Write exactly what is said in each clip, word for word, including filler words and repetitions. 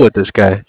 with this guy?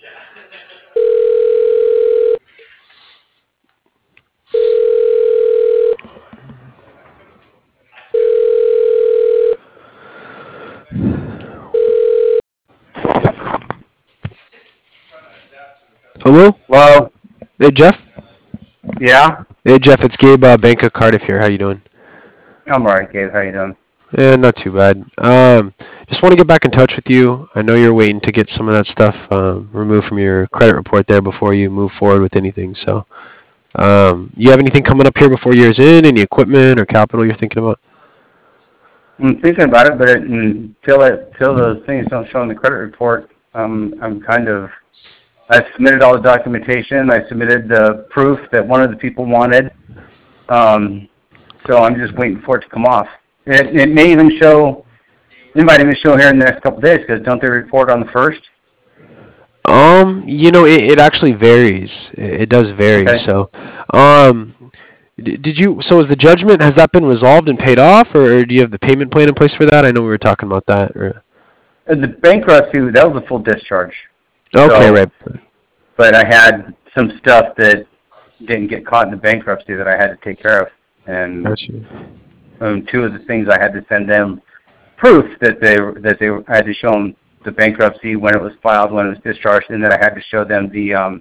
Hello? Hello? Hey, Jeff? Yeah? Hey, Jeff, it's Gabe, uh, Bank of Cardiff here. How you doing? I'm alright, Gabe. How you doing? Yeah, not too bad. Um, just want to get back in touch with you. I know you're waiting to get some of that stuff um, removed from your credit report there before you move forward with anything. So, um, you have anything coming up here before year's in? Any equipment or capital you're thinking about? I'm thinking about it, but it, until it, until those things don't show in the credit report, um, I'm kind of. I submitted all the documentation. I submitted the proof that one of the people wanted. Um, so I'm just waiting for it to come off. It, it may even show. It might even show here in the next couple of days because don't they report on the first? Um, you know, it, it actually varies. It, it does vary. Okay. So, um, d- did you? So, is the judgment, has that been resolved and paid off, or do you have the payment plan in place for that? I know we were talking about that. Or... And the bankruptcy, that was a full discharge. Okay, So, right. but I had some stuff that didn't get caught in the bankruptcy that I had to take care of, and Gotcha. um, two of the things I had to send them proof that they that they I had to show them the bankruptcy when it was filed, when it was discharged, and then I had to show them the um,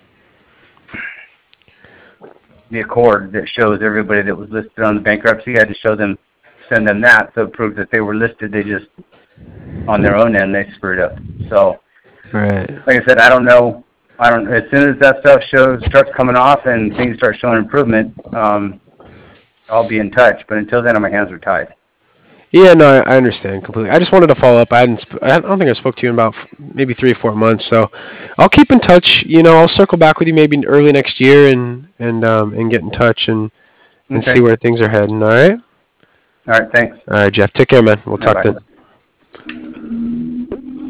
the accord that shows everybody that was listed on the bankruptcy. I had to show them, send them that, so it proved that they were listed. They just on their own end they screwed up. So, Right. like I said, I don't know. I don't. As soon as that stuff shows starts coming off and things start showing improvement, um, I'll be in touch. But until then, my hands are tied. Yeah, no, I I understand completely. I just wanted to follow up. I hadn't. Sp- I don't think I spoke to you in about f- maybe three or four months. So, I'll keep in touch. You know, I'll circle back with you maybe early next year and and um and get in touch and and see Okay. where things are heading. All right. All right. Thanks. All right, Jeff. Take care, man. We'll Bye talk bye. then.